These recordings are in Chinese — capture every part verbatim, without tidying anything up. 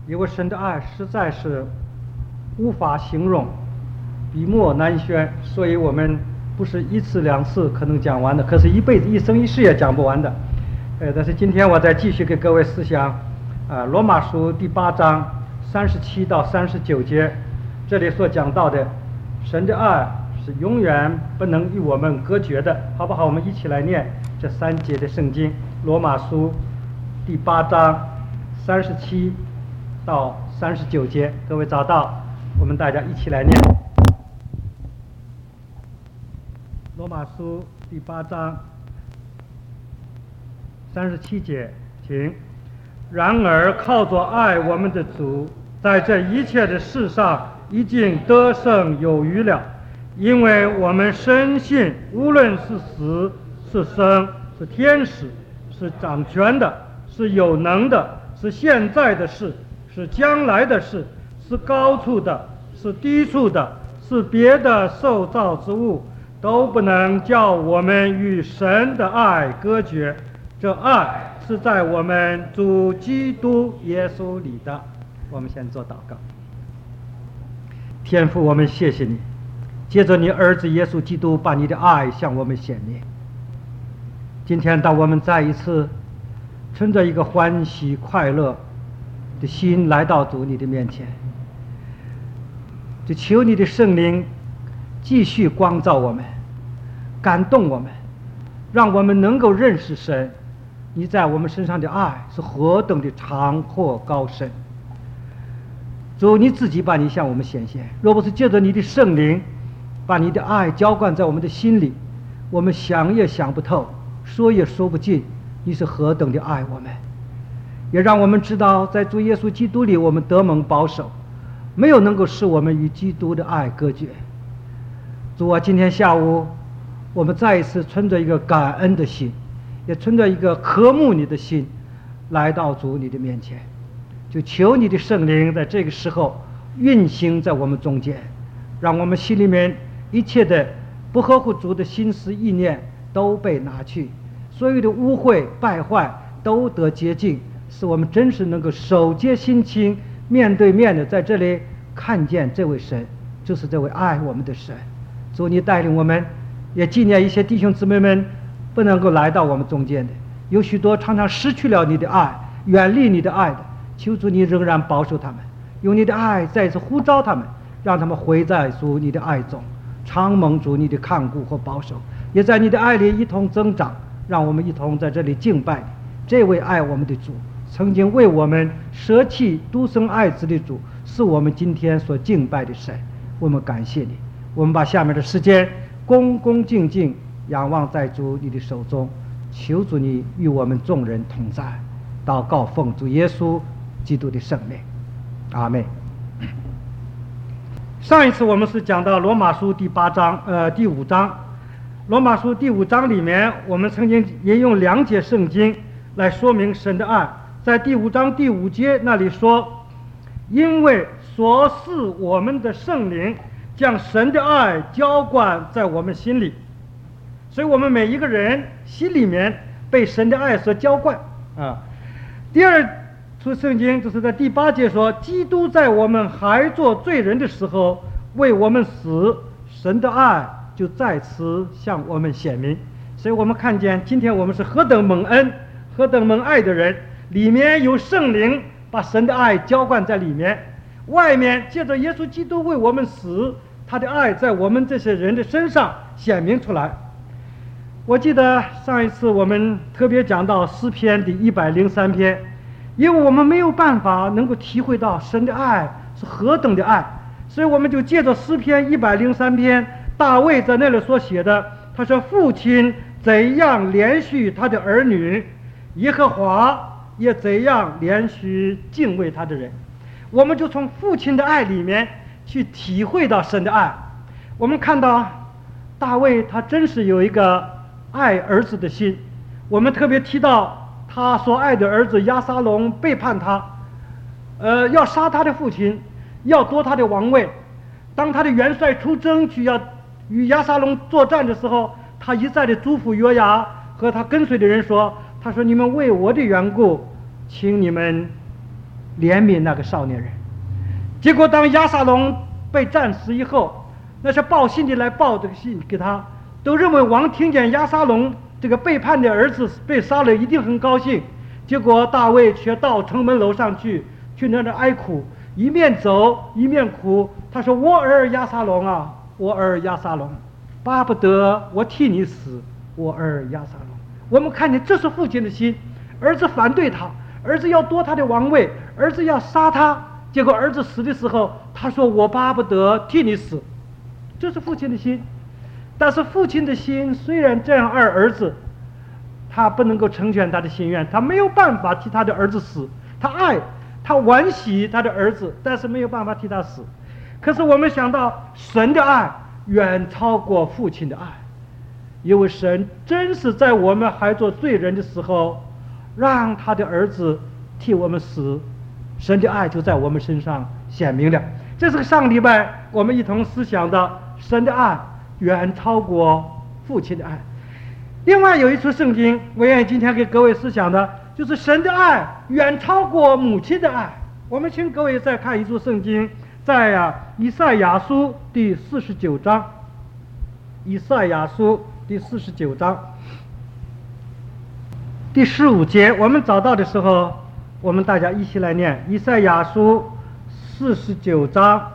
因为神的爱实在是无法形容，笔墨难宣，所以我们不是一次两次可能讲完的，可是一辈子一生一世也讲不完的。呃，但是今天我再继续给各位思想啊，罗马书第八章三十七到三十九节，这里所讲到的神的爱是永远不能与我们隔绝的，好不好？我们一起来念这三节的圣经，罗马书第八章三十七到三十九节，各位找到，我们大家一起来念。罗马书第八章三十七节，请。然而靠着爱我们的主，在这一切的事上已经得胜有余了，因为我们深信，无论是死是生，是天使，是掌权的，是有能的，是现在的事，是将来的事，是高处的，是低处的，是别的受造之物，都不能叫我们与神的爱隔绝。这爱是在我们主基督耶稣里的。我们先做祷告。天父，我们谢谢你，借着你儿子耶稣基督把你的爱向我们显明。今天当我们再一次存着一个欢喜快乐的心来到主你的面前，就求你的圣灵继续光照我们，感动我们，让我们能够认识神你在我们身上的爱是何等的长阔高深。主你自己把你向我们显现，若不是借着你的圣灵把你的爱浇灌在我们的心里，我们想也想不透，说也说不尽你是何等的爱我们。也让我们知道在主耶稣基督里我们得蒙保守，没有能够使我们与基督的爱隔绝。主啊，今天下午我们再一次存着一个感恩的心，也存着一个渴慕你的心来到主你的面前，就求你的圣灵在这个时候运行在我们中间，让我们心里面一切的不合乎主的心思意念都被拿去，所有的污秽败坏都得洁净，使我们真是能够手接心清，面对面的在这里看见这位神，就是这位爱我们的神。主你带领我们，也纪念一些弟兄姊妹们不能够来到我们中间的，有许多常常失去了你的爱，远离你的爱的，求主你仍然保守他们，用你的爱再一次呼召他们，让他们回在主你的爱中，常蒙主你的看顾和保守，也在你的爱里一同增长。让我们一同在这里敬拜你，这位爱我们的主，曾经为我们舍弃独生爱子的主，是我们今天所敬拜的神。我们感谢你，我们把下面的时间恭恭敬敬仰望在主你的手中，求主你与我们众人同在。祷告奉主耶稣基督的圣名，阿们。上一次我们是讲到罗马书第八章呃第五章，罗马书第五章里面我们曾经引用两节圣经来说明神的爱。在第五章第五节那里说，因为所赐我们的圣灵将神的爱浇灌在我们心里，所以我们每一个人心里面被神的爱所浇灌啊。第二处圣经就是在第八节说，基督在我们还做罪人的时候为我们死，神的爱就在此向我们显明。所以我们看见今天我们是何等蒙恩何等蒙爱的人，里面有圣灵把神的爱浇灌在里面，外面借着耶稣基督为我们死，他的爱在我们这些人的身上显明出来。我记得上一次我们特别讲到诗篇第一百零三篇，因为我们没有办法能够体会到神的爱是何等的爱，所以我们就借着诗篇一百零三篇大卫在那里所写的，他说父亲怎样怜恤他的儿女，耶和华也怎样怜恤敬畏他的人。我们就从父亲的爱里面去体会到神的爱。我们看到大卫他真是有一个爱儿子的心。我们特别提到他所爱的儿子押沙龙背叛他，呃，要杀他的父亲，要夺他的王位。当他的元帅出征去要与押沙龙作战的时候，他一再的嘱咐约押和他跟随的人说，他说你们为我的缘故请你们怜悯那个少年人。结果当押沙龙被战死以后，那些报信的来报这个信给他，都认为王听见押沙龙这个背叛的儿子被杀了，一定很高兴。结果大卫却到城门楼上去，去那里哀哭，一面走一面哭。他说：“我儿押沙龙啊，我儿押沙龙，巴不得我替你死，我儿押沙龙。”我们看见这是父亲的心，儿子反对他，儿子要夺他的王位，儿子要杀他。结果儿子死的时候，他说：“我巴不得替你死。”这是父亲的心。但是父亲的心虽然这样爱儿子，他不能够成全他的心愿，他没有办法替他的儿子死。他爱他惋惜他的儿子，但是没有办法替他死。可是我们想到神的爱远超过父亲的爱，因为神真是在我们还做罪人的时候，让他的儿子替我们死，神的爱就在我们身上显明了。这是个上礼拜我们一同思想的，神的爱远超过父亲的爱。另外有一处圣经我愿意今天给各位思想的，就是神的爱远超过母亲的爱。我们请各位再看一处圣经，在啊以赛亚书第四十九章，以赛亚书第四十九章第十五节，我们找到的时候，我们大家一起来念以赛亚书四十九章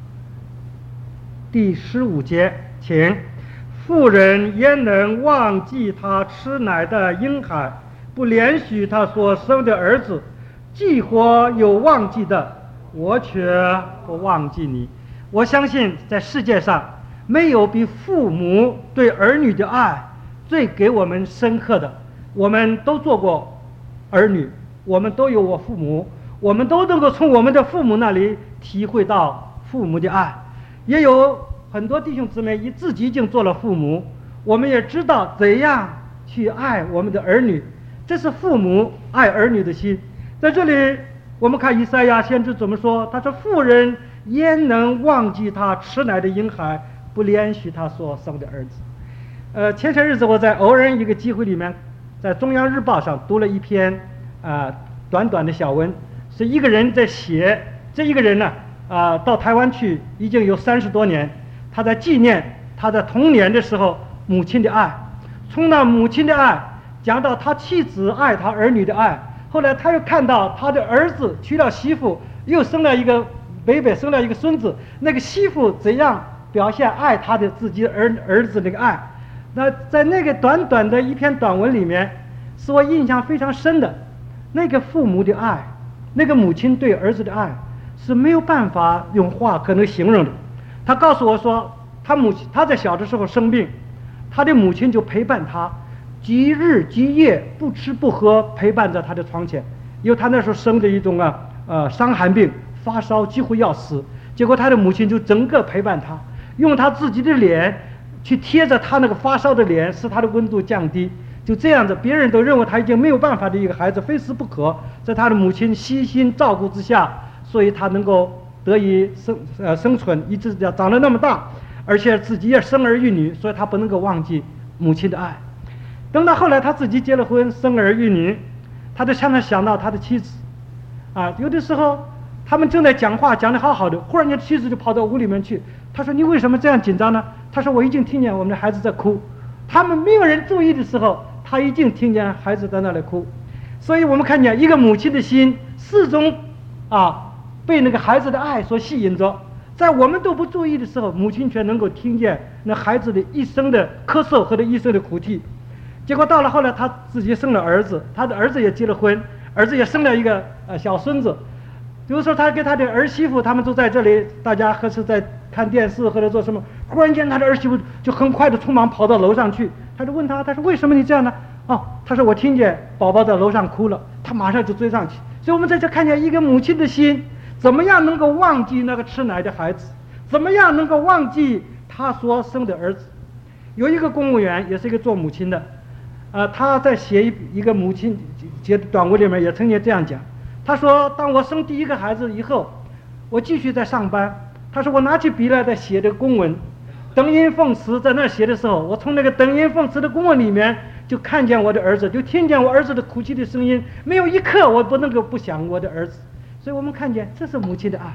第十五节，请。妇人焉能忘记她吃奶的婴孩，不怜恤她所生的儿子？既或有忘记的，我却不忘记你。我相信在世界上没有比父母对儿女的爱最给我们深刻的。我们都做过儿女，我们都有我父母，我们都能够从我们的父母那里体会到父母的爱。也有很多弟兄姊妹自己已经做了父母，我们也知道怎样去爱我们的儿女，这是父母爱儿女的心。在这里我们看以赛亚先知怎么说，他说：“妇人焉能忘记他吃奶的婴孩，不怜恤他所生的儿子？”呃，前些日子我在偶然一个机会里面，在中央日报上读了一篇啊、呃、短短的小文，是一个人在写，这一个人呢啊、呃、到台湾去已经有三十多年，他在纪念他在童年的时候母亲的爱，从那母亲的爱讲到他妻子爱他儿女的爱，后来他又看到他的儿子娶了媳妇，又生了一个北北生了一个孙子，那个媳妇怎样表现爱他的自己儿儿子那个爱。那在那个短短的一篇短文里面，使我印象非常深的，那个父母的爱，那个母亲对儿子的爱是没有办法用话可能形容的。他告诉我说，他母亲他在小的时候生病，他的母亲就陪伴他，即日即夜不吃不喝陪伴在他的床前，因为他那时候生的一种啊呃伤寒病，发烧几乎要死，结果他的母亲就整个陪伴他，用他自己的脸去贴着他那个发烧的脸，使他的温度降低。就这样子，别人都认为他已经没有办法的一个孩子，非死不可，在他的母亲悉心照顾之下，所以他能够得以生呃生存，一直长得那么大，而且自己也生儿育女，所以他不能够忘记母亲的爱。等到后来他自己结了婚，生儿育女，他就常常想到他的妻子啊，有的时候他们正在讲话讲得好好的，忽然间妻子就跑到屋里面去，他说：“你为什么这样紧张呢？”他说：“我已经听见我们的孩子在哭。”他们没有人注意的时候，他已经听见孩子在那里哭。所以我们看见一个母亲的心始终啊被那个孩子的爱所吸引着，在我们都不注意的时候，母亲却能够听见那孩子的一生的咳嗽和他一生的哭啼。结果到了后来，他自己生了儿子，他的儿子也结了婚，儿子也生了一个呃小孙子。有时候他跟他的儿媳妇他们都在这里，大家或是在看电视或者做什么，忽然间他的儿媳妇就很快的匆忙跑到楼上去，他就问他，他说：“为什么你这样呢？”哦，他说：“我听见宝宝在楼上哭了。”他马上就追上去。所以我们在这看见一个母亲的心怎么样能够忘记那个吃奶的孩子，怎么样能够忘记他所生的儿子。有一个公务员也是一个做母亲的，呃，他在写一一个母亲写短文里面也曾经这样讲，他说：“当我生第一个孩子以后，我继续在上班。他说我拿起笔来在写这个公文，等音奉词在那写的时候，我从那个等音奉词的公文里面就看见我的儿子，就听见我儿子的哭泣的声音，没有一刻我不能够不想我的儿子。 所以我们看见这是母亲的爱。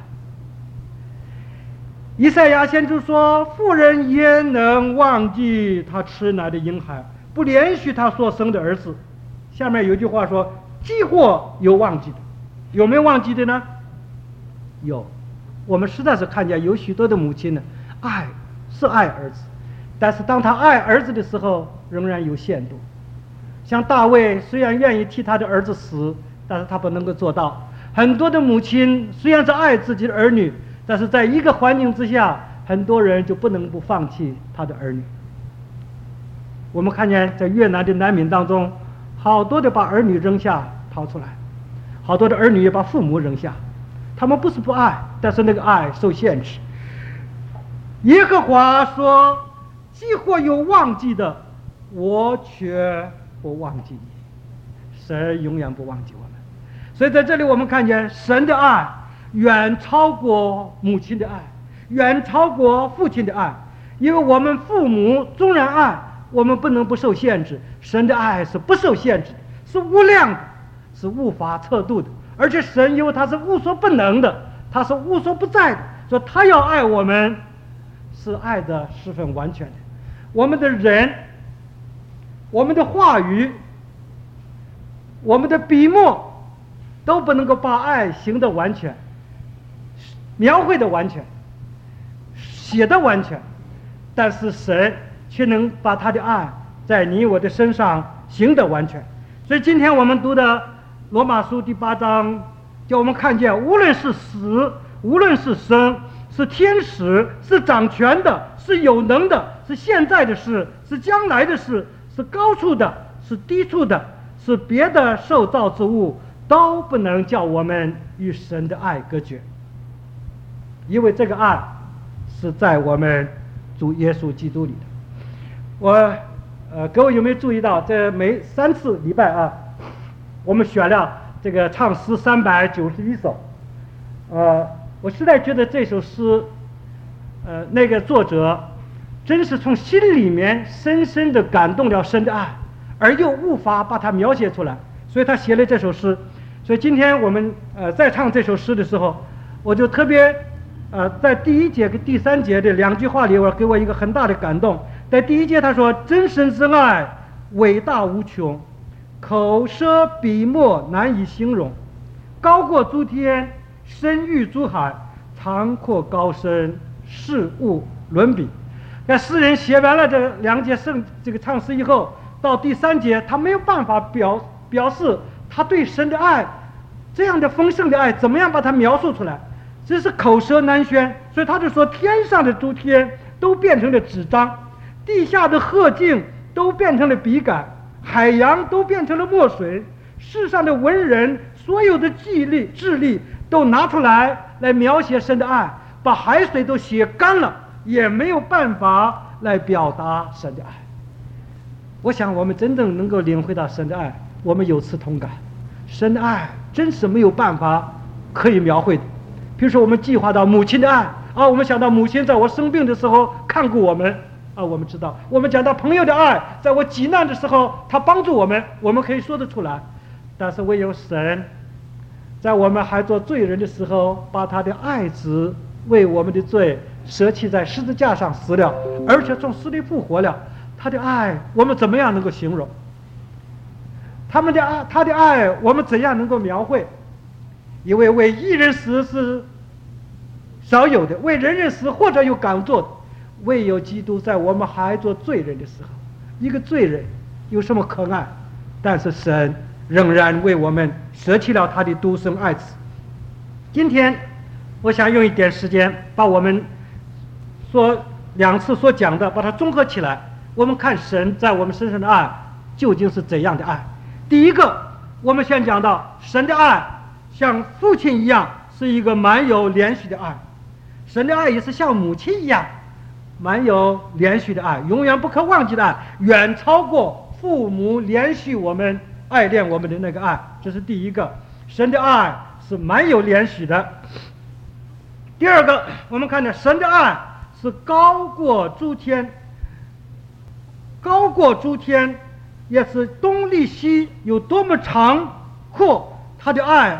以赛亚先知说，妇人也能忘记她吃奶的婴孩，不连续她所生的儿子。下面有句话说，既或有忘记的，有没有忘记的呢？有。我们实在是看见有许多的母亲呢，爱是爱儿子，但是当他爱儿子的时候仍然有限度。像大卫虽然愿意替他的儿子死，但是他不能够做到。很多的母亲虽然是爱自己的儿女，但是在一个环境之下，很多人就不能不放弃他的儿女。我们看见在越南的难民当中，好多的把儿女扔下逃出来，好多的儿女也把父母扔下。他们不是不爱，但是那个爱受限制。耶和华说，既或有忘记的，我却不忘记你。神永远不忘记我们。所以在这里我们看见神的爱远超过母亲的爱，远超过父亲的爱。因为我们父母纵然爱，我们不能不受限制。神的爱是不受限制的，是无量的，是无法测度的。而且神因为他是无所不能的，他是无所不在的，所以他要爱我们是爱的十分完全的。我们的人，我们的话语，我们的笔墨都不能够把爱行得完全，描绘的完全，写的完全，但是神却能把他的爱在你我的身上行得完全。所以今天我们读的罗马书第八章叫我们看见，无论是死，无论是生，是天使，是掌权的，是有能的，是现在的事，是将来的事，是高处的，是低处的，是别的受造之物，都不能叫我们与神的爱隔绝。因为这个爱是在我们主耶稣基督里的。我呃，各位有没有注意到，这每三次礼拜啊，我们选了这个唱诗三百九十一首，呃，我实在觉得这首诗，呃，那个作者真是从心里面深深地感动了神的爱，而又无法把它描写出来，所以他写了这首诗。所以今天我们呃在唱这首诗的时候，我就特别呃在第一节跟第三节的两句话里，我给我一个很大的感动。在第一节他说，真神之爱伟大无穷，口舌笔墨难以形容，高过诸天，深郁诸海，长阔高深，事物伦比。那诗人写完了这两节圣这个唱诗以后，到第三节他没有办法表表示他对神的爱，这样的丰盛的爱怎么样把它描述出来，这是口舌难宣。所以他就说，天上的诸天都变成了纸张，地下的鹤径都变成了笔杆，海洋都变成了墨水，世上的文人所有的记力智力都拿出来来描写神的爱，把海水都写干了，也没有办法来表达神的爱。我想我们真正能够领会到神的爱，我们有此同感。神的爱真是没有办法可以描绘的。比如说我们计划到母亲的爱啊，我们想到母亲在我生病的时候看顾我们啊，我们知道。我们讲到朋友的爱，在我急难的时候他帮助我们，我们可以说得出来。但是唯有神在我们还做罪人的时候，把他的爱子为我们的罪舍弃在十字架上死了，而且从死里复活了。他的爱我们怎么样能够形容？他们的爱，他的爱我们怎样能够描绘？因为为一人死是少有的，为人人死或者有敢做的，唯有基督在我们还做罪人的时候，一个罪人有什么可爱？但是神仍然为我们舍弃了他的独生爱子。今天我想用一点时间把我们所两次所讲的把它综合起来，我们看神在我们身上的爱究竟是怎样的爱。第一个，我们先讲到神的爱像父亲一样是一个满有连续的爱，神的爱也是像母亲一样满有连续的爱，永远不可忘记的爱，远超过父母连续我们爱恋我们的那个爱。这是第一个，神的爱是满有连续的。第二个，我们看到神的爱是高过诸天，高过诸天，也是东离西有多么长阔，他的爱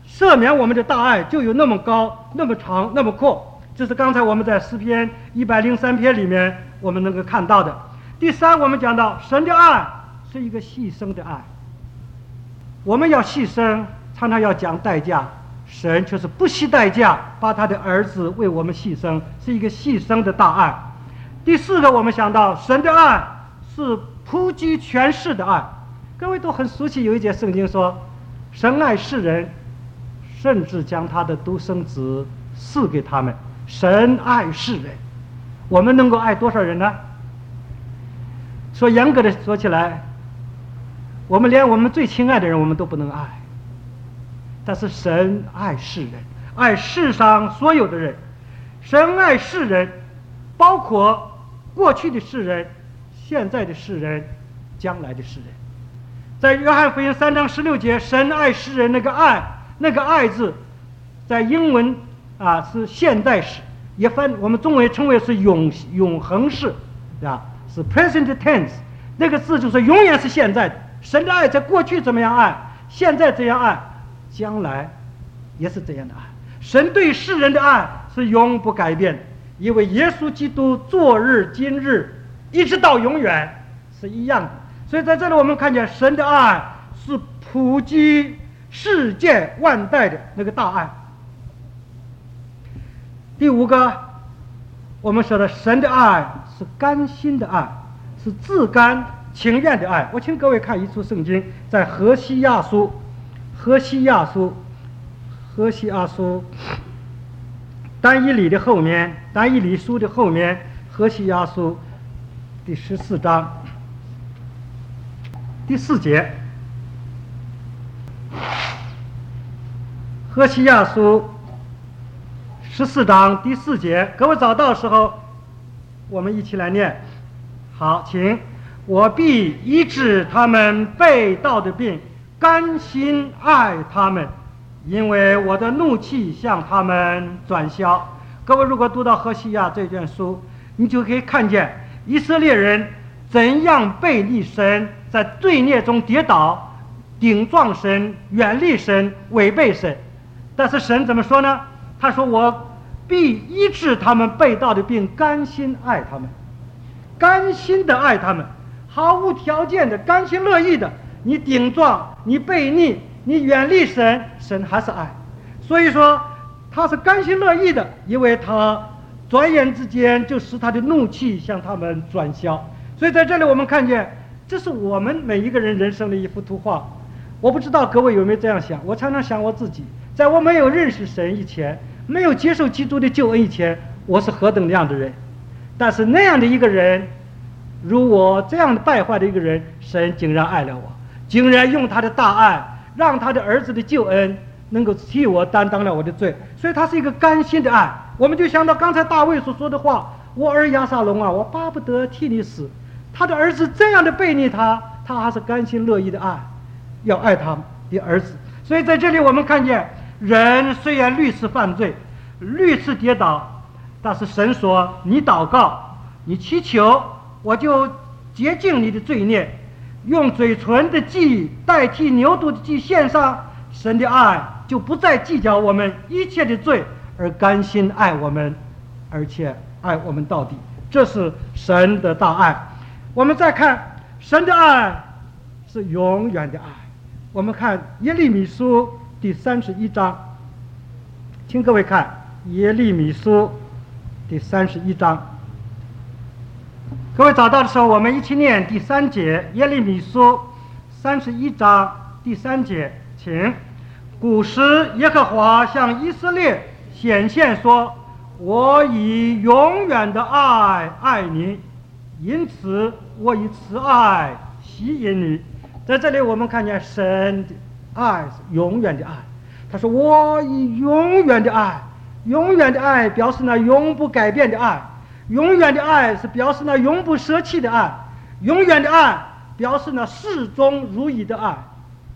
赦免我们的大爱就有那么高、那么长、那么阔。这是刚才我们在诗篇一百零三篇里面我们能够看到的。第三，我们讲到神的爱是一个牺牲的爱。我们要牺牲，常常要讲代价，神却是不惜代价把他的儿子为我们牺牲，是一个牺牲的大爱。第四个，我们想到神的爱是普及全世的爱。各位都很熟悉，有一节圣经说，神爱世人，甚至将他的独生子赐给他们。神爱世人，我们能够爱多少人呢？说严格的说起来，我们连我们最亲爱的人我们都不能爱，但是神爱世人，爱世上所有的人。神爱世人，包括过去的世人、现在的世人、将来的世人。在约翰福音三章十六节，神爱世人那个爱，那个爱字在英文啊是现代式，也翻我们中文称为是永永恒式啊，是 present tense。那个字就是永远是现在的。神的爱在过去怎么样爱，现在怎样爱，将来也是这样的爱。神对世人的爱是永不改变的，因为耶稣基督昨日今日一直到永远是一样的。所以在这里我们看见神的爱是普及世界万代的那个大爱。第五个，我们说的神的爱是甘心的爱，是自甘情愿的爱。我请各位看一处圣经，在何西亚书，何西亚书，何西亚书，但以理的后面，但以理书的后面，何西亚书第十四章第四节，何西亚书十四章第四节，各位找到的时候，我们一起来念。好，请。我必医治他们背道的病，甘心爱他们，因为我的怒气向他们转消。各位如果读到何西亚这卷书，你就可以看见以色列人怎样背逆神，在罪孽中跌倒，顶撞神，远离神，违背神。但是神怎么说呢？他说我必医治他们背道的病，甘心爱他们，甘心的爱他们，毫无条件的，甘心乐意的。你顶撞，你背逆，你远离神，神还是爱。所以说他是甘心乐意的，因为他转眼之间就使他的怒气向他们转消。所以在这里我们看见，这是我们每一个人人生的一幅图画。我不知道各位有没有这样想，我常常想我自己，在我没有认识神以前，没有接受基督的救恩以前，我是何等那样的人。但是那样的一个人，如我这样的败坏的一个人，神竟然爱了我，竟然用他的大爱，让他的儿子的救恩能够替我担当了我的罪。所以他是一个甘心的爱。我们就想到刚才大卫所说的话，我儿亚撒龙啊，我巴不得替你死。他的儿子这样的背逆他，他还是甘心乐意的爱，要爱他的儿子。所以在这里我们看见，人虽然屡次犯罪，屡次跌倒，但是神说你祷告，你祈求，我就洁净你的罪孽，用嘴唇的祭代替牛犊的祭献上，神的爱就不再计较我们一切的罪，而甘心爱我们，而且爱我们到底。这是神的大爱。我们再看神的爱是永远的爱。我们看耶利米书第三十一章，请各位看耶利米书第三十一章。各位找到的时候，我们一起念第三节，耶利米书三十一章第三节，请。古时耶和华向以色列显现说，我以永远的爱爱你，因此我以慈爱吸引你。在这里我们看见神的爱是永远的爱。他说我以永远的爱，永远的爱表示那永不改变的爱，永远的爱是表示那永不舍弃的爱，永远的爱表示那始终如一的爱。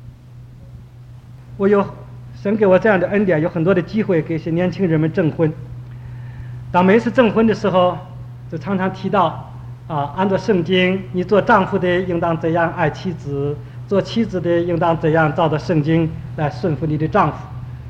我有神给我这样的恩典，有很多的机会给一些年轻人们证婚。当每次证婚的时候，就常常提到啊，按照圣经，你做丈夫的应当怎样爱妻子，做妻子的应当怎样照着圣经来顺服你的丈夫。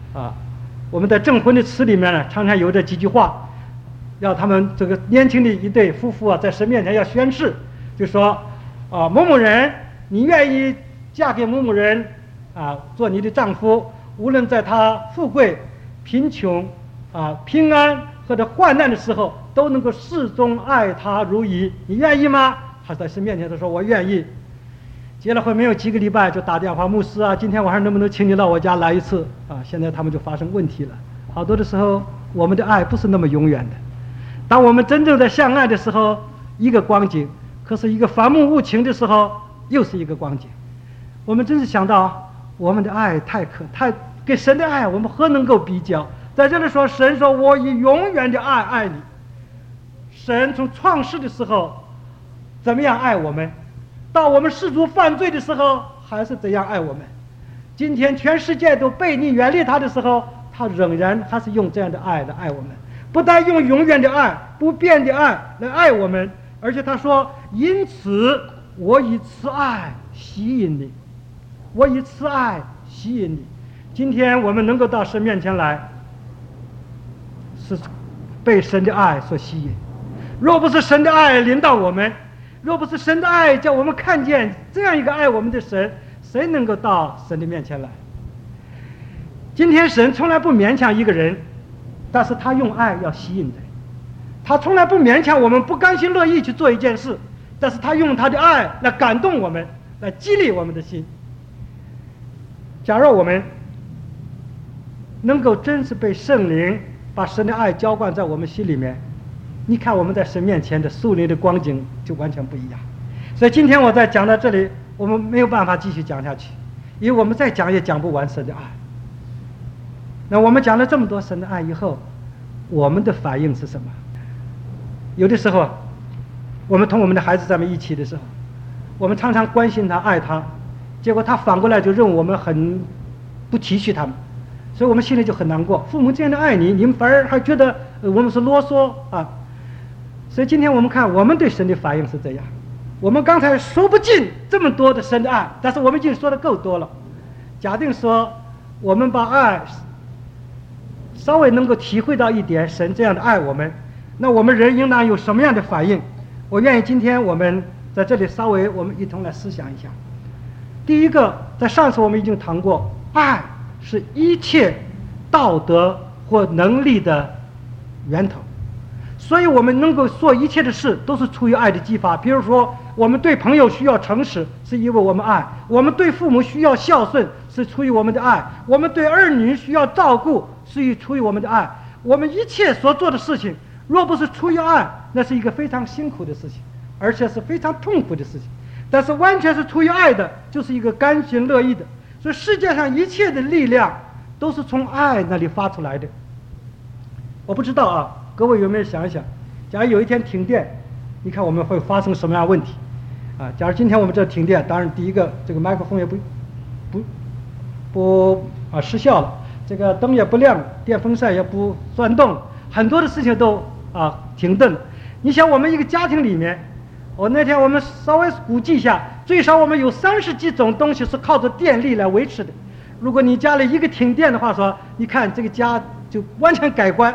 啊，我们在证婚的词里面呢，常常有这几句话，要他们这个年轻的一对夫妇啊，在神面前要宣誓，就说啊，某某人，你愿意嫁给某某人啊，做你的丈夫，无论在他富贵、贫穷啊、平安或者患难的时候，都能够始终爱他如一，你愿意吗？他在神面前他说我愿意。结了婚没有几个礼拜就打电话，牧师啊，今天晚上能不能请你到我家来一次啊？现在他们就发生问题了。好多的时候，我们的爱不是那么永远的。当我们真正在相爱的时候，一个光景；可是一个反目无情的时候，又是一个光景。我们真是想到我们的爱太可太跟神的爱，我们何能够比较？在这里说，神说我以永远的爱爱你。神从创世的时候怎么样爱我们？到我们世俗犯罪的时候，还是怎样爱我们？今天全世界都背逆远离他的时候，他仍然还是用这样的爱来爱我们，不但用永远的爱、不变的爱来爱我们，而且他说：“因此我以慈爱吸引你，我以慈爱吸引你。”今天我们能够到神面前来，是被神的爱所吸引。若不是神的爱临到我们，若不是神的爱叫我们看见这样一个爱我们的神，谁能够到神的面前来？今天神从来不勉强一个人，但是他用爱要吸引人。他从来不勉强我们不甘心乐意去做一件事，但是他用他的爱来感动我们，来激励我们的心。假如我们能够真是被圣灵把神的爱浇灌在我们心里面，你看我们在神面前的属灵的光景就完全不一样。所以今天我在讲到这里，我们没有办法继续讲下去，因为我们再讲也讲不完神的爱。那我们讲了这么多神的爱以后，我们的反应是什么？有的时候我们同我们的孩子在一起的时候，我们常常关心他爱他，结果他反过来就认为我们很不体恤他们，所以我们心里就很难过。父母这样的爱你，你们反而还觉得我们是啰嗦啊。所以今天我们看我们对神的反应是这样。我们刚才说不尽这么多的神的爱，但是我们已经说的够多了。假定说我们把爱稍微能够体会到一点神这样的爱我们，那我们人应当有什么样的反应？我愿意今天我们在这里稍微我们一同来思想一下。第一个，在上次我们已经谈过，爱是一切道德或能力的源头，所以我们能够做一切的事都是出于爱的激发。比如说我们对朋友需要诚实，是因为我们爱；我们对父母需要孝顺，是出于我们的爱；我们对儿女需要照顾，是出于我们的爱。我们一切所做的事情，若不是出于爱，那是一个非常辛苦的事情，而且是非常痛苦的事情。但是完全是出于爱的，就是一个甘心乐意的。所以世界上一切的力量都是从爱那里发出来的。我不知道啊，各位有没有想一想，假如有一天停电，你看我们会发生什么样的问题啊？假如今天我们这停电，当然第一个这个麦克风也不不不啊失效了，这个灯也不亮，电风扇也不转动，很多的事情都啊停顿了。你想我们一个家庭里面，我那天我们稍微估计一下，最少我们有三十几种东西是靠着电力来维持的。如果你家里一个停电的话说，你看这个家就完全改观。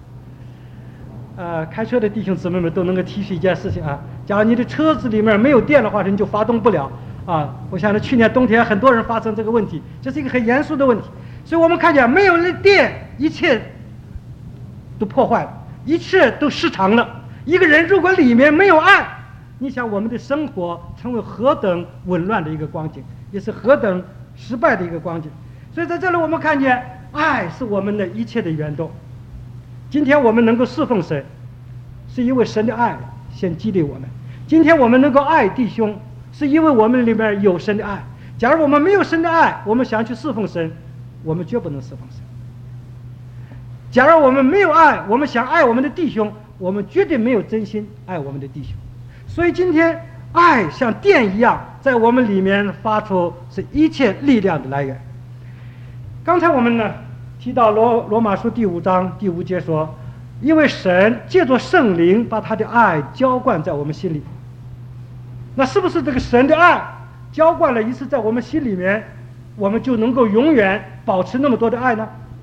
呃，开车的弟兄姊妹们都能够提示一件事情啊，假如你的车子里面没有电的话，你就发动不了啊。我想着去年冬天很多人发生这个问题，这是一个很严肃的问题。所以我们看见没有了电，一切都破坏了，一切都失常了。一个人如果里面没有爱，你想我们的生活成为何等紊乱的一个光景，也是何等失败的一个光景。所以在这里我们看见爱是我们的一切的源动。今天我们能够侍奉神，是因为神的爱先激励我们。今天我们能够爱弟兄，是因为我们里面有神的爱。假如我们没有神的爱，我们想去侍奉神，我们绝不能侍奉神。假如我们没有爱，我们想爱我们的弟兄，我们绝对没有真心爱我们的弟兄。所以今天爱像电一样在我们里面发出，是一切力量的来源。刚才我们呢提到罗罗马书第五章第五节说，因为神借着圣灵把他的爱浇灌在我们心里。那是不是这个神的爱浇灌了一次在我们心里面，我们就能够永远保持那么多的爱呢？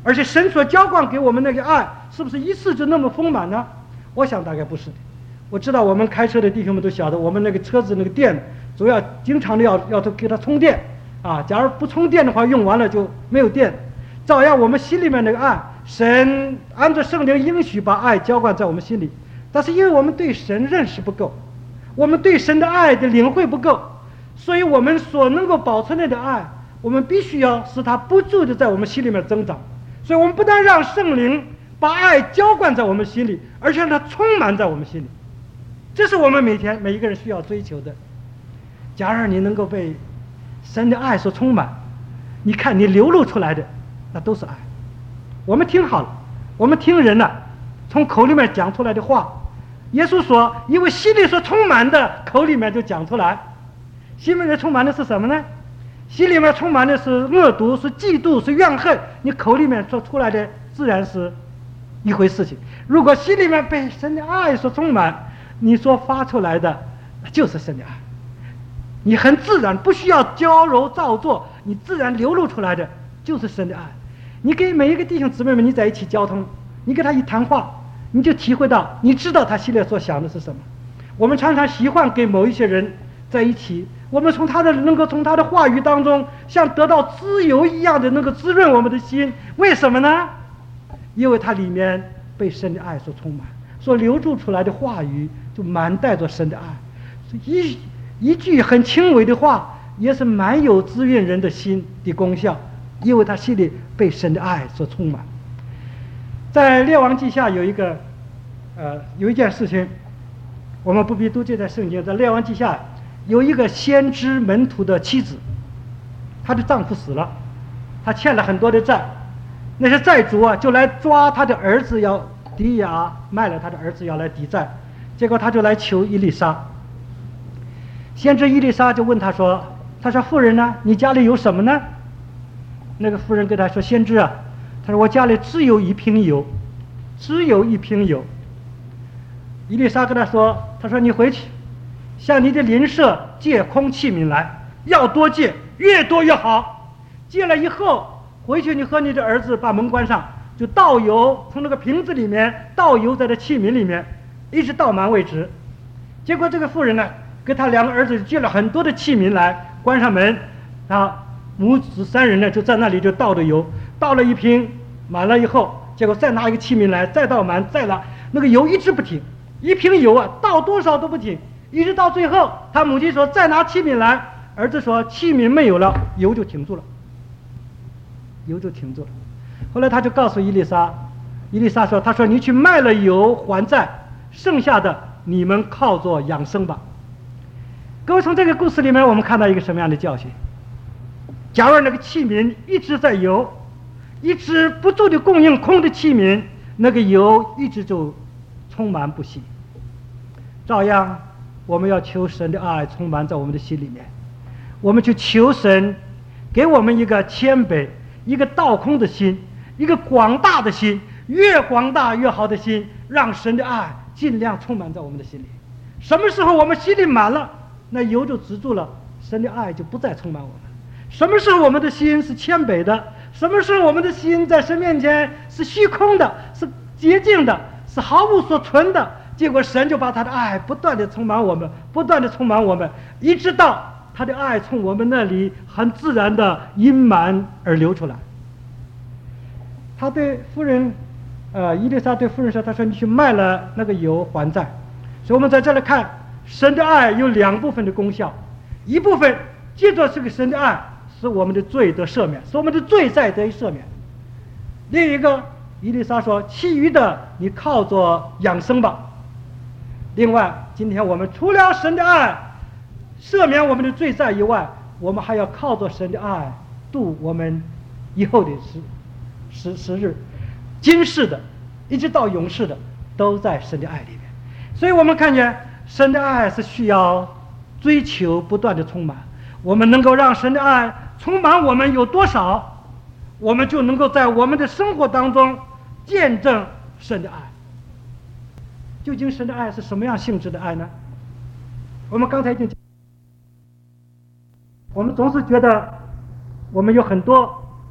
而且神所浇灌给我们那个爱，是不是一次就那么丰满呢？我想大概不是的。我知道我们开车的弟兄们都晓得，我们那个车子那个电主要经常的要要给它充电啊，假如不充电的话，用完了就没有电。照样我们心里面那个爱，神按照圣灵应许把爱浇灌在我们心里，但是因为我们对神认识不够，我们对神的爱的领会不够，所以我们所能够保存的爱，我们必须要使它不住的在我们心里面增长。所以我们不但让圣灵把爱浇灌在我们心里，而且让它充满在我们心里，这是我们每天每一个人需要追求的。假如你能够被神的爱所充满，你看你流露出来的那都是爱。我们听好了，我们听人呢、啊、从口里面讲出来的话，耶稣说因为心里所充满的口里面就讲出来。心里面充满的是什么呢？心里面充满的是恶毒，是嫉妒，是怨恨，你口里面说出来的自然是一回事情。如果心里面被神的爱所充满，你所发出来的就是神的爱，你很自然，不需要娇柔造作，你自然流露出来的就是神的爱。你跟每一个弟兄姊妹们你在一起交通，你跟他一谈话，你就体会到，你知道他心里所想的是什么。我们常常喜欢跟某一些人在一起，我们从他的能够从他的话语当中像得到自由一样的能够滋润我们的心。为什么呢？因为它里面被神的爱所充满，所流露出来的话语就满带着神的爱。一一句很轻微的话也是蛮有滋润人的心的功效，因为他心里被神的爱所充满。在列王记下有一个呃有一件事情，我们不必都记在圣经。在列王记下有一个先知门徒的妻子，她的丈夫死了，她欠了很多的债，那些债主啊就来抓她的儿子要抵押，卖了她的儿子要来抵债，结果她就来求伊丽莎。先知伊丽莎就问她说，她说夫人呢，你家里有什么呢？那个夫人跟她说，先知啊，她说我家里只有一瓶油，只有一瓶油。伊丽莎跟她说，她说你回去向你的邻舍借空器皿来，要多借，越多越好。借了以后回去，你和你的儿子把门关上，就倒油，从那个瓶子里面倒油在这器皿里面，一直倒满为止。结果这个妇人呢，给他两个儿子借了很多的器皿来，关上门，啊，母子三人呢就在那里就倒着油，倒了一瓶满了以后，结果再拿一个器皿来，再倒满，再拿，那个油一直不停，一瓶油啊倒多少都不停，一直到最后，他母亲说再拿器皿来，儿子说器皿没有了，油就停住了，油就停住了。后来他就告诉伊丽莎，伊丽莎说，他说你去卖了油还债，剩下的你们靠着养生吧。各位，从这个故事里面我们看到一个什么样的教训？假如那个器皿一直在油，一直不住的供应空的器皿，那个油一直就充满不息。照样我们要求神的爱充满在我们的心里面，我们去求神给我们一个谦卑，一个倒空的心，一个广大的心，越广大越好的心，让神的爱尽量充满在我们的心里。什么时候我们心里满了，那油就止住了，神的爱就不再充满我们。什么时候我们的心是谦卑的，什么时候我们的心在神面前是虚空的，是洁净的，是毫无所存的，结果神就把他的爱不断的充满我们，不断的充满我们，一直到他的爱从我们那里很自然的盈满而流出来。他对夫人呃，伊丽莎对夫人说，他说你去卖了那个油还债。所以我们在这里看神的爱有两部分的功效，一部分借着这个神的爱使我们的罪得赦免，使我们的罪债得以赦免。另一个伊丽莎说，其余的你靠着养生吧。另外今天我们除了神的爱赦免我们的罪债以外，我们还要靠着神的爱度我们以后的时时时日，今世的一直到永世的都在神的爱里面。所以我们看见神的爱是需要追求不断的充满，我们能够让神的爱充满我们有多少，我们就能够在我们的生活当中见证神的爱。究竟神的爱是什么样性质的爱呢？我们刚才已经讲，我们总是觉得我们有很多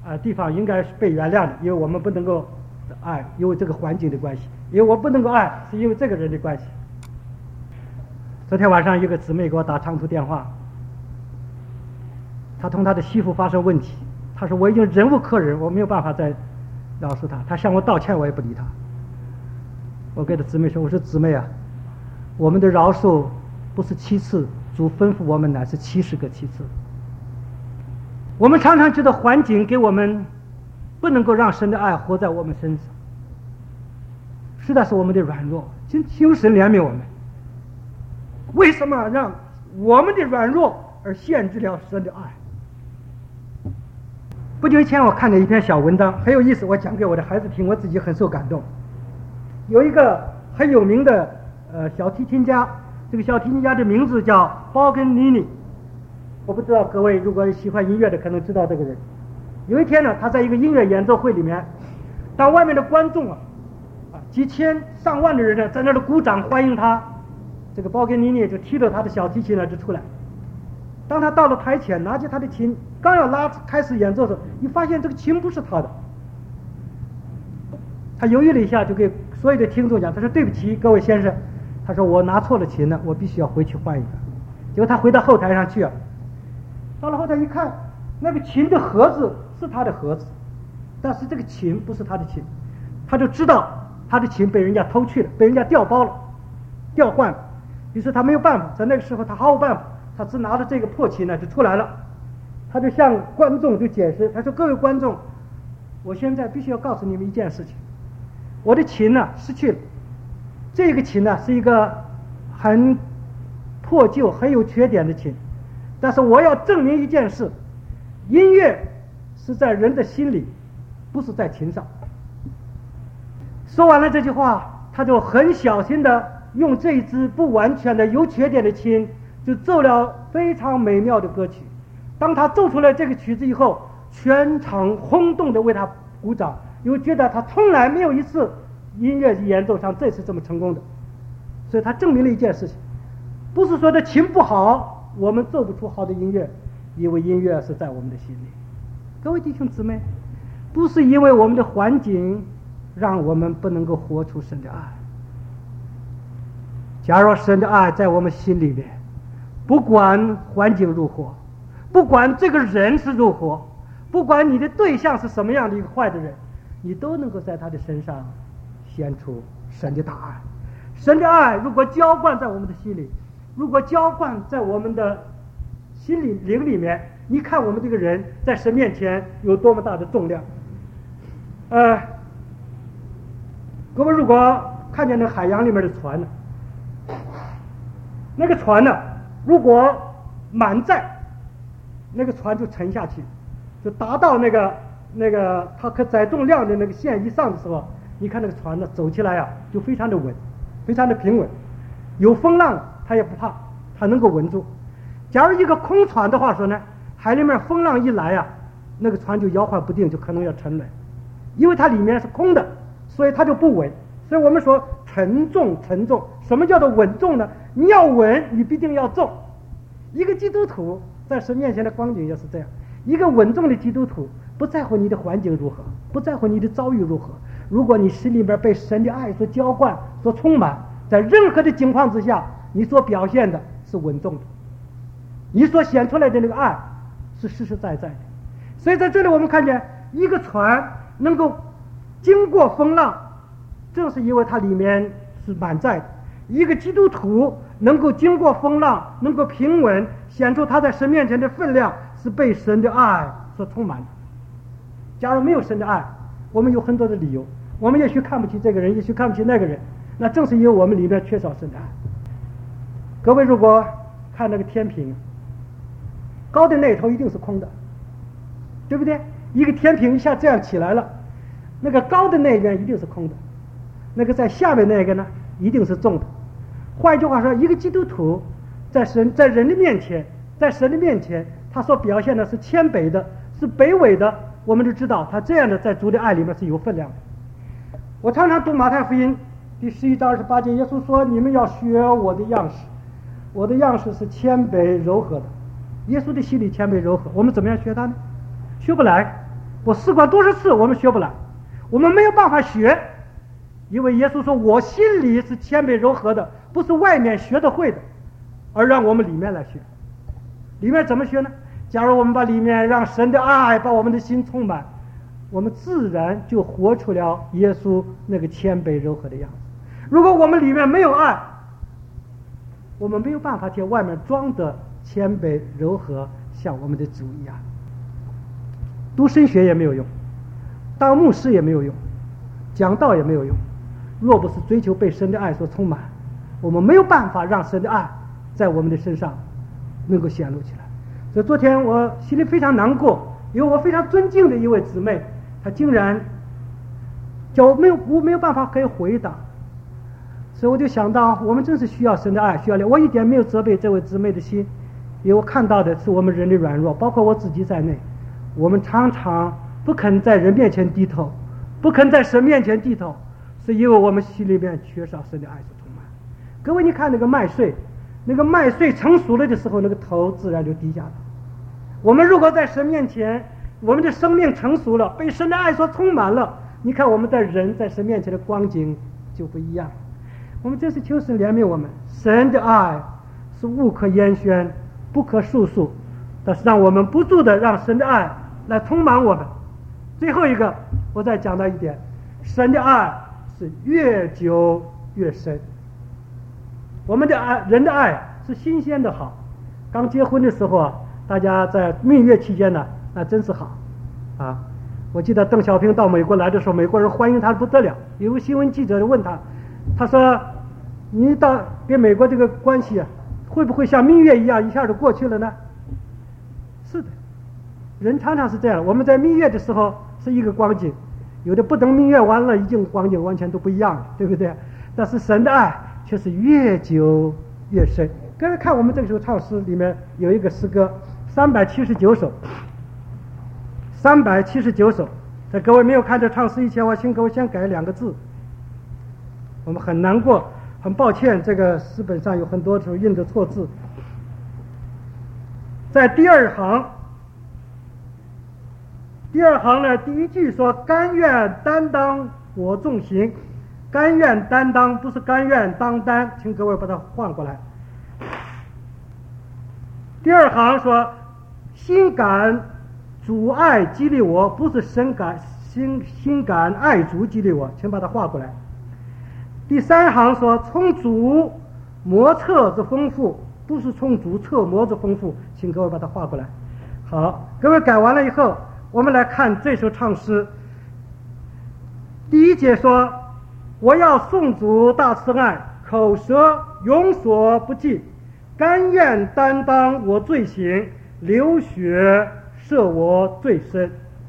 啊地方应该是被原谅的，因为我们不能够爱，因为这个环境的关系，因为我不能够爱，是因为这个人的关系。昨天晚上有个姊妹给我打长途电话，她同她的媳妇发生问题，她说我已经忍无可忍，我没有办法再饶恕她，她向我道歉，我也不理她。我给她姊妹说，我说姊妹啊，我们的饶恕不是七次，主吩咐我们乃是七十个七次。我们常常觉得环境给我们不能够让神的爱活在我们身上，实在是我们的软弱，请求神怜悯我们。为什么让我们的软弱而限制了神的爱？不久以前我看见一篇小文章，很有意思，我讲给我的孩子听，我自己很受感动。有一个很有名的呃小提琴家，这个小提琴家的名字叫鲍根尼尼，我不知道各位如果喜欢音乐的可能知道这个人。有一天呢，他在一个音乐演奏会里面，当外面的观众啊啊几千上万的人呢在那里鼓掌欢迎他，这个鲍根尼尼就提着他的小提琴呢就出来。当他到了台前，拿起他的琴，刚要拉开始演奏的时候，你发现这个琴不是他的。他犹豫了一下，就给所有的听众讲，他说对不起各位先生，他说我拿错了琴了，我必须要回去换一个。结果他回到后台上去了，到了后台一看，那个琴的盒子是他的盒子，但是这个琴不是他的琴，他就知道他的琴被人家偷去了，被人家调包了，调换了。于是他没有办法，在那个时候他毫无办法，他只拿着这个破琴呢就出来了。他就向观众就解释，他说各位观众，我现在必须要告诉你们一件事情，我的琴呢失去了，这个琴呢是一个很破旧很有缺点的琴，但是我要证明一件事，音乐是在人的心里，不是在琴上。说完了这句话，他就很小心的用这一支不完全的有缺点的琴就奏了非常美妙的歌曲。当他奏出来这个曲子以后，全场轰动的为他鼓掌，因为觉得他从来没有一次音乐演奏上这次这么成功的。所以他证明了一件事情，不是说的琴不好我们奏不出好的音乐，因为音乐是在我们的心里。各位弟兄姊妹，不是因为我们的环境让我们不能够活出神的爱。假如神的爱在我们心里面，不管环境如何，不管这个人是如何，不管你的对象是什么样的一个坏的人，你都能够在他的身上显出神的大爱。神的爱如果浇灌在我们的心里，如果浇灌在我们的心里灵里面，你看我们这个人在神面前有多么大的重量。呃，各位如果看见那海洋里面的船呢，那个船呢如果满载，那个船就沉下去，就达到那个那个它可载重量的那个线以上的时候，你看那个船呢走起来啊就非常的稳，非常的平稳，有风浪它也不怕，它能够稳住。假如一个空船的话说呢，海里面风浪一来啊，那个船就摇晃不定，就可能要沉沦，因为它里面是空的，所以它就不稳。所以我们说沉重沉重，什么叫做稳重呢？你要稳，你必定要重。一个基督徒在神面前的光景也是这样，一个稳重的基督徒不在乎你的环境如何，不在乎你的遭遇如何，如果你心里面被神的爱所浇灌所充满，在任何的情况之下，你所表现的是稳重的，你所显出来的那个爱是实实在在的。所以在这里我们看见一个船能够经过风浪，正是因为它里面是满载的。一个基督徒能够经过风浪，能够平稳，显出他在神面前的分量是被神的爱所充满的。假如没有神的爱，我们有很多的理由，我们也许看不起这个人，也许看不起那个人，那正是因为我们里面缺少神的爱。各位如果看那个天平，高的那头一定是空的，对不对？一个天平一下这样起来了，那个高的那边一定是空的，那个在下面那个呢一定是重的。换一句话说，一个基督徒在神在人的面前，在神的面前，他所表现的是谦卑的，是卑微的，我们就知道他这样的在主的爱里面是有分量的。我常常读马太福音第十一章二十八节，耶稣说：“你们要学我的样式，我的样式是谦卑柔和的。”耶稣的心里谦卑柔和，我们怎么样学他呢？学不来， 我试过多少次，我们学不来，我们没有办法学，因为耶稣说我心里是谦卑柔和的，不是外面学得会的，而让我们里面来学。里面怎么学呢？假如我们把里面让神的爱把我们的心充满，我们自然就活出了耶稣那个谦卑柔和的样子。如果我们里面没有爱，我们没有办法在外面装的谦卑柔和，像我们的主一样。读神学也没有用，当牧师也没有用，讲道也没有用，若不是追求被神的爱所充满，我们没有办法让神的爱在我们的身上能够显露起来。所以昨天我心里非常难过，因为我非常尊敬的一位姊妹，她竟然叫我没有我没有办法可以回答。所以我就想到，我们真是需要神的爱，需要爱。我一点没有责备这位姊妹的心，因为我看到的是我们人的软弱，包括我自己在内，我们常常不肯在人面前低头，不肯在神面前低头，是因为我们心里面缺少神的爱所充满。各位，你看那个麦穗，那个麦穗成熟了的时候，那个头自然就低下了。我们如果在神面前，我们的生命成熟了，被神的爱所充满了，你看我们在人在神面前的光景就不一样。我们真是求神怜悯我们，神的爱是无可言宣，不可述述，但是让我们不住的让神的爱来充满我们。最后一个，我再讲到一点，神的爱是越久越深。我们的爱，人的爱是新鲜的好。刚结婚的时候啊，大家在蜜月期间呢，那真是好啊！我记得邓小平到美国来的时候，美国人欢迎他不得了。有个新闻记者问他，他说：“你到跟美国这个关系啊，会不会像蜜月一样一下就过去了呢？”是的，人常常是这样。我们在蜜月的时候是一个光景，有的不等蜜月完了，已经光景完全都不一样了，对不对？但是神的爱却是越久越深。各位看，我们这首唱诗里面有一个诗歌，三百七十九首，三百七十九首。在各位没有看这唱诗以前，我请各位先改两个字。我们很难过，很抱歉，这个诗本上有很多处印的错字。在第二行，第二行呢，第一句说：“甘愿担当我重刑。”甘愿担当不是甘愿当担，请各位把它换过来。第二行说：“心感主爱激励我，不是神感心心感爱主激励我，请把它画过来。”第三行说：“从主磨测之丰富，不是从主测磨之丰富，请各位把它画过来。”好，各位改完了以后，我们来看这首唱诗。第一节说：“我要颂主大慈爱，口舌永所不尽，甘愿担当我罪行，流血赦我罪深。”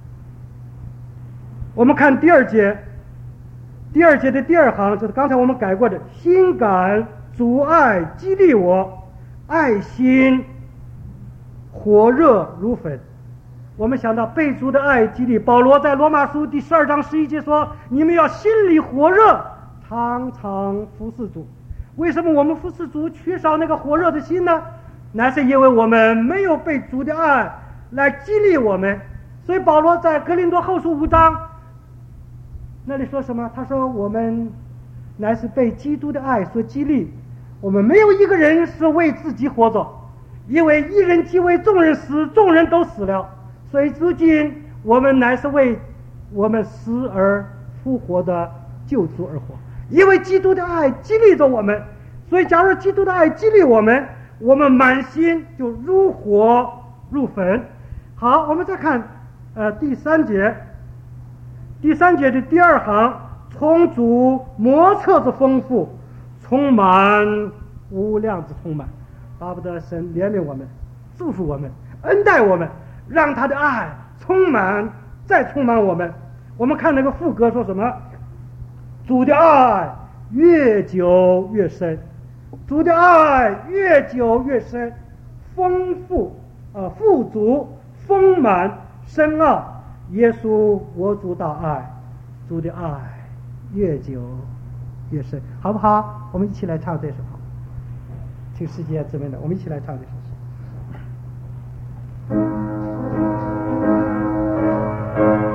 我们看第二节，第二节的第二行就是刚才我们改过的：“心感主爱激励我，爱心火热如焚。”我们想到被主的爱激励，保罗在罗马书第十二章十一节说：“你们要心里火热，常常服侍主。”为什么我们服侍主缺少那个火热的心呢？那是因为我们没有被主的爱来激励我们。所以保罗在哥林多后书五章那里说什么？他说：“我们乃是被基督的爱所激励，我们没有一个人是为自己活着，因为一人既为众人死，众人都死了。所以如今我们乃是为我们死而复活的救主而活，因为基督的爱激励着我们。所以假如基督的爱激励我们，我们满心就如火如焚。”好，我们再看呃第三节，第三节的第二行：“从主莫测之丰富，充满无量之充满。”巴不得神怜悯我们，祝福我们，恩待我们，让他的爱充满再充满我们。我们看那个副歌说什么？主的爱越久越深，主的爱越久越深，丰富啊、呃，富足丰满深奥。耶稣我主大爱，主的爱越久越深，好不好？我们一起来唱这首，请世界姊妹们，我们一起来唱这首诗。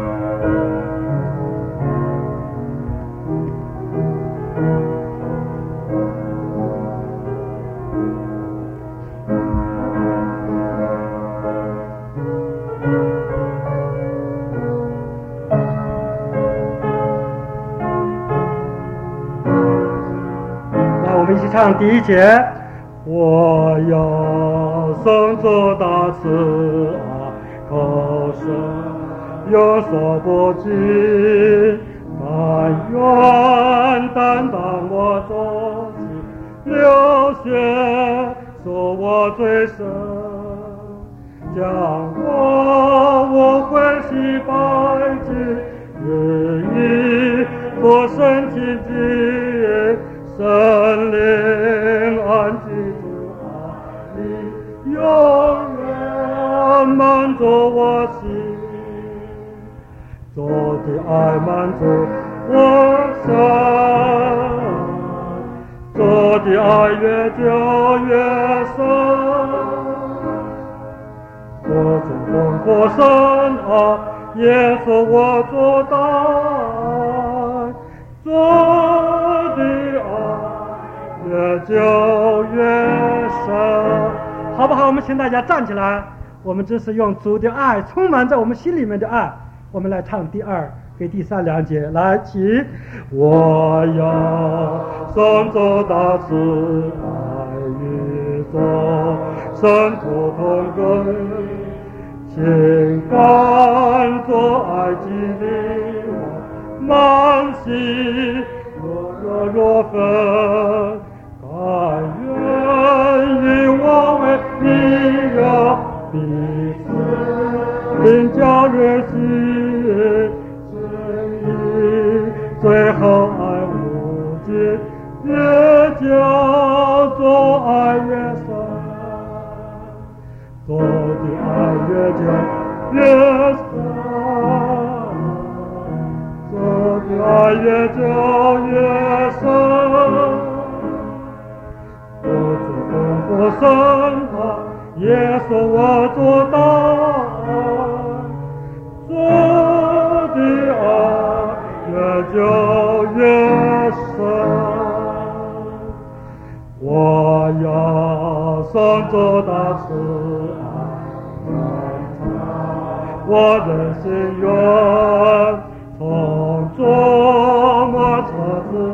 起唱第一节。我要颂主大慈爱，口舌有所不及，但愿担当我重担，流血赎我罪深，将我无悔洗白净，日益不生清净，神灵安居住爱里，永远满足我心，主的爱满足我心，主的爱越久越深，我主丰富深爱，耶稣我主大爱，主的爱越久越深，好不好？我们请大家站起来，我们这是用主的爱充满在我们心里面的爱，我们来唱第二给第三两节，来起。我要颂主大慈爱与众生徒同根，情感做爱激励我满心若若若分，但愿与我为你呀彼此并交热心，最后爱无尽，越久做爱越深，做的爱越久越深，做的爱越久越深，我主丰富深爱，耶稣我主大爱，主的爱越久越深，我要颂主大慈爱，我的心愿从中我车子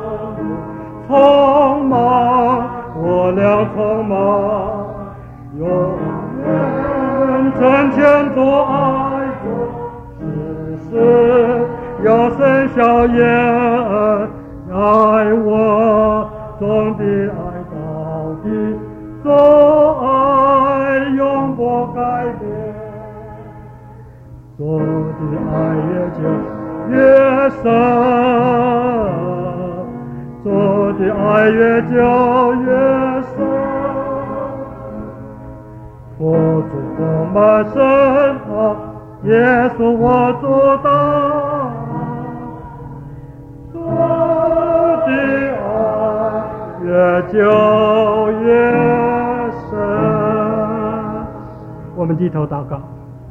匆忙，我俩匆忙，永远真前做爱主，只是有声笑言，爱我总的爱到底，做爱永不改变，做的爱越久越深，做的爱越久越深，我主丰满深爱，耶稣我主大爱，主的爱越久越深。我们低头祷告。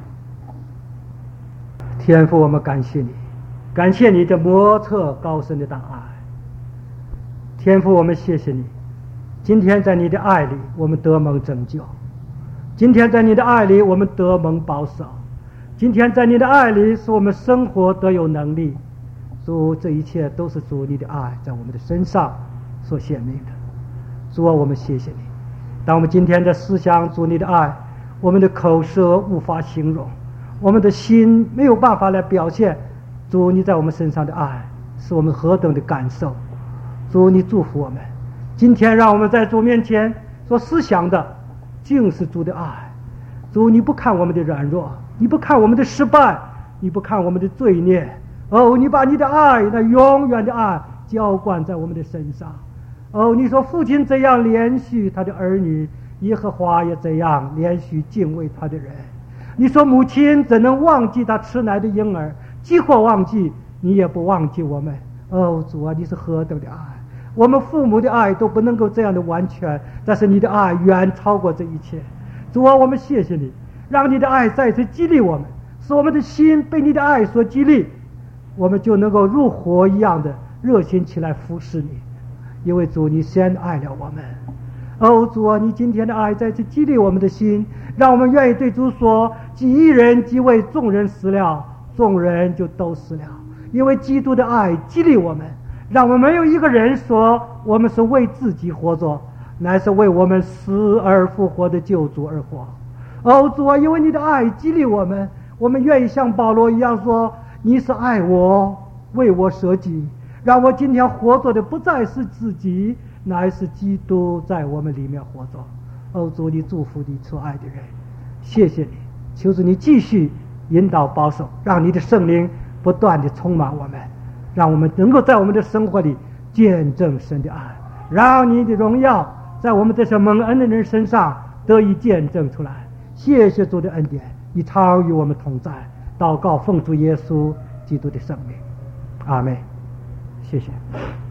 天父，我们感谢你，感谢你的莫测高深的大爱。天父，我们谢谢你，今天在你的爱里我们得蒙拯救，今天在你的爱里我们得蒙保守，今天在你的爱里使我们生活得有能力。主，这一切都是主你的爱在我们的身上所显明的。主啊，我们谢谢你，当我们今天的思想主你的爱，我们的口舌无法形容，我们的心没有办法来表现主你在我们身上的爱是我们何等的感受。主，你祝福我们，今天让我们在主面前所思想的竟是主的爱。主，你不看我们的软弱，你不看我们的失败，你不看我们的罪孽，哦，你把你的爱，那永远的爱浇灌在我们的身上。哦，你说父亲怎样连续他的儿女，耶和华也怎样连续敬畏他的人。你说母亲怎能忘记他吃奶的婴儿，即或忘记，你也不忘记我们。哦，主啊，你是何等的爱，我们父母的爱都不能够这样的完全，但是你的爱远超过这一切。主啊，我们谢谢你，让你的爱再次激励我们，使我们的心被你的爱所激励，我们就能够如火一样的热心起来服侍你。因为主，你先爱了我们。哦，主啊，你今天的爱再次激励我们的心，让我们愿意对主说，既一人即为众人死了，众人就都死了。因为基督的爱激励我们， 让我们没有一个人说我们是为自己活着，乃是为我们死而复活的救主而活。哦，主啊，因为你的爱激励我们，我们愿意像保罗一样说，你是爱我，为我舍己，让我今天活着的不再是自己，乃是基督在我们里面活着。哦，主，你祝福你所爱的人，谢谢你，求主你继续引导保守，让你的圣灵不断的充满我们，让我们能够在我们的生活里见证神的爱，让你的荣耀在我们这些蒙恩的人身上得以见证出来。谢谢主的恩典，你常与我们同在。祷告奉主耶稣基督的圣名，阿们。谢谢。